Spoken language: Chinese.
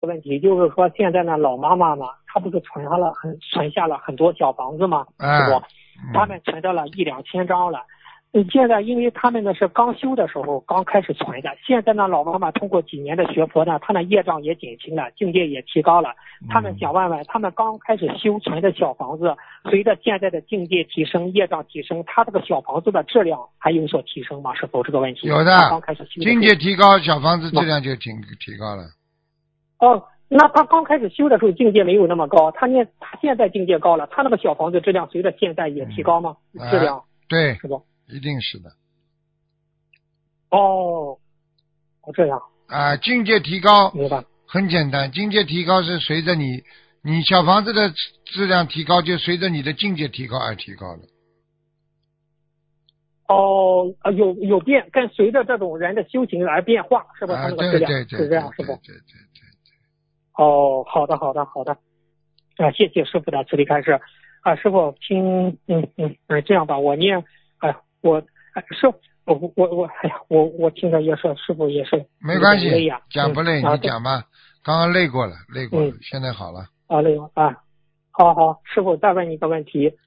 问题，就是说现在呢，老妈妈嘛，她不是存下了很多小房子嘛，是不？他们存到了1-2千张了。现在因为他们呢是刚修的时候刚开始存的，现在呢老妈妈通过几年的学佛呢，她的业障也减轻了，境界也提高了。他们想问问，他们刚开始修存的小房子，随着现在的境界提升、业障提升，他这个小房子的质量还有所提升吗？是否这个问题？ 有的， 刚开始修的境界提高，小房子质量就提高了。 哦，那他刚开始修的时候境界没有那么高，他现在境界高了，他那个小房子质量随着现在也提高吗？质量对， 是不？ 一定是的。 哦，这样啊，境界提高， 明白。 很简单，境界提高是随着你小房子的质量提高，就随着你的境界提高而提高的。 哦，有变，跟随着这种人的修行而变化，是吧？他那个质量对是这样，是不？ 对。 哦，好的。谢谢师傅的慈悲开示。师傅听，这样吧，我念，师傅，我听着也是，师傅也是没关系， 累呀， 讲不累，你讲吧。刚刚累过了，现在好了。 累了啊。好，师傅再问一个问题，